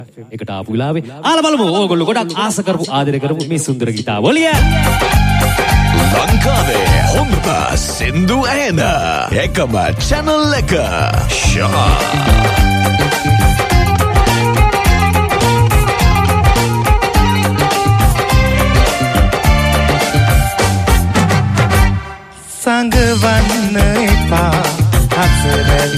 එකට ආපු වෙලාවේ ආලා බලමු ඕගොල්ලෝ ගොඩක් ආස කරපු ආදරය කරපු මේ සුන්දර ගීතාවලිය. ලංකාවේ හොඳ සින්දු ඇහෙන එකම channel එක ෂා. සංගවන්න එපා හසරල්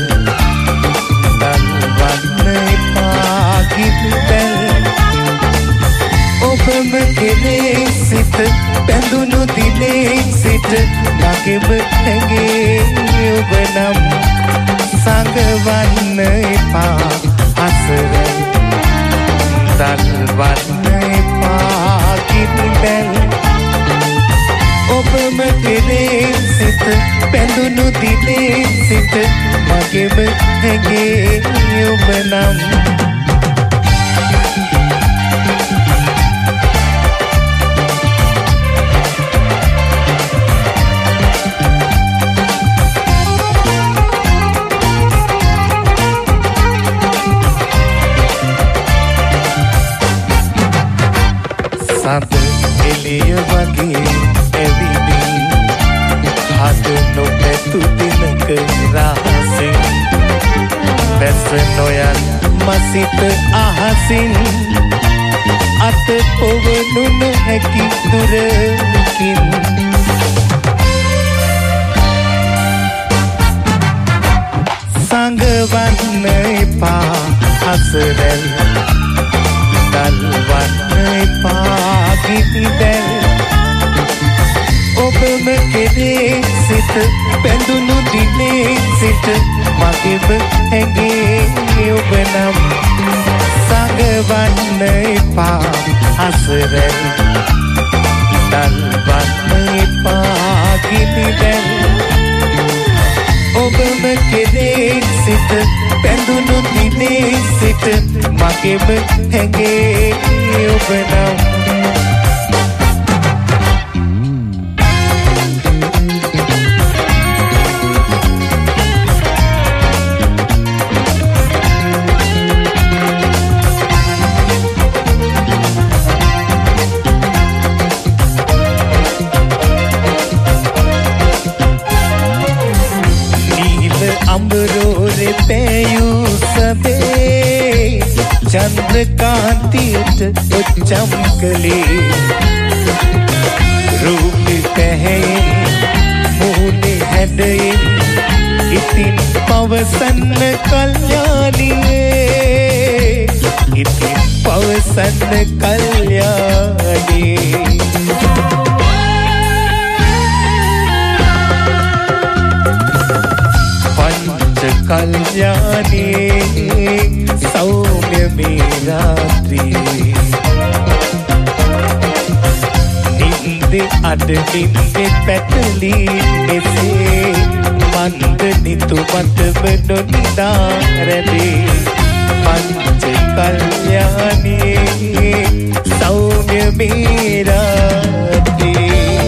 දල්වන්න එපා කිප්පල් ඔබම කෙරේ සිට බැඳුණු දිනේ සිට මගෙම ඇගේ ඔබ නම් සංගවන්න එපා හසරල් දල්වන්න එපා කිප්පල් ඔබම කෙරේ සිට බැඳුණු දිනේ සිට මගෙම ඇගේ ඔබ නම් සඳ එළිය වගේ ඇවිදින් හද නොපැතු දිනක රහසින් බැස නොයන් මසිත අහසින් අත පොවනු නොහැකි දුරකින් සංගවන්න එපා හසරල් දල්වන්න එපා කිපිදැල් ඔබම කෙරේ සිට බැඳුණු දිනේ සිට මගෙම ඇගේ ඔබ නම් සංගවන්න එපා හසරල් දල්වන්න එපා කිපිදැල් ඔබම කෙරේ සිට බැඳුණු දිනේ සිට මගෙම ඇගේ ඔබ නම් අඹරෝරේ පෑයූ සබේ චන්ද්‍රකාන්තියට ඔච්චම් කළේ රූපි පැහැයෙන් මුහුණේ හැඩයෙන් ඉතින් පවසන්න කල්යාණියේ ඉතින් පවසන්න කල්යාණියේ කල්යාණී සෞම්‍ය මේ රාත්‍රී නින්දෙ අඩ නින්දෙ පැටලි එසේ මන්ද නිතුමතම නොනිදා රැඳේ පංච කල්යාණී සෞම්‍ය මේ රාත්‍රී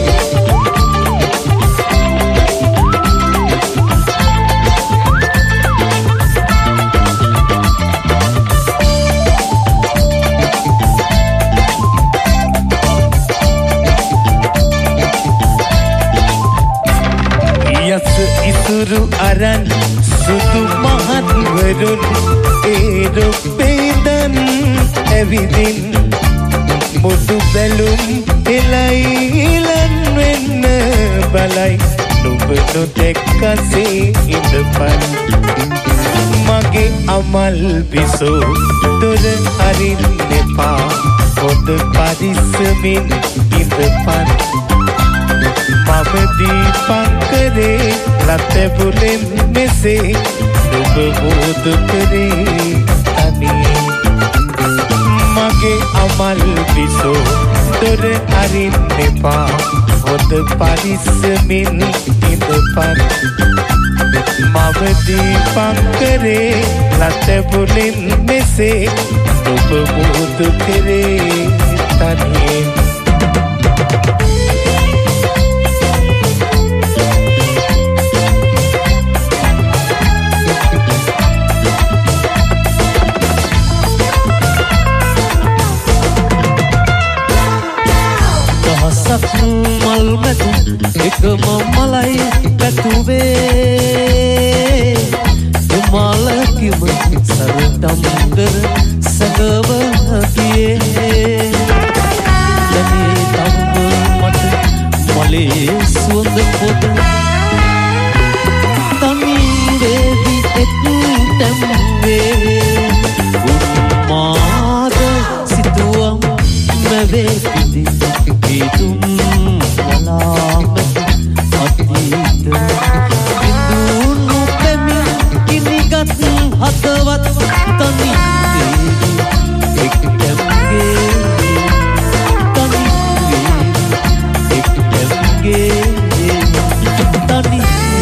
ඉසුරු අරන් සුදු මහත්වරුන් ඒරොප්පේදන් ඇවිදින් මුදු බැලුම් එලයිලන් වෙන්න බලයි නුඹ නොදැක්කසේ ඉඳපන් මගේ අමල් බිසෝ දොර හරින්න එපා පොද පරිස්සමින් ඉඳපන් මම දීපංකරේ ලතැබුලෙන් මෙසේ නුඹ මෝද කරේ තනී මගේ අමල් බිසෝ දොර අරින්න එපා හොඳ පරිස්සමින් ඉඳපන් මම දීපංකරේ ලතැබුලෙන් මෙසේ නුඹ මෝද කරේ තනී දවසක් මල් මැතු එකම මලයි පැතුවේ මල කිම සරටම්දර සගව ගියේ ලැබී තවම මට මලේ සුවඳ පොත තනි වේවි එක්තැම් වේ උන්මාද සිතුවම් මැවේ පිදි පිතුම් වලාම අතීත බිඳුණු පැමි කිනිගත් හදවත් තනි වේවි එක්තැම්ගේ තනි වේවි එක්තැම්ගේ තනි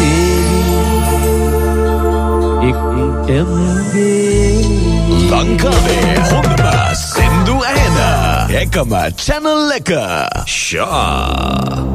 වේවි එක්තැම්ගේ ලංකාවේ හොඳම සින්දු ඇහෙන එකම channel එක. ෂා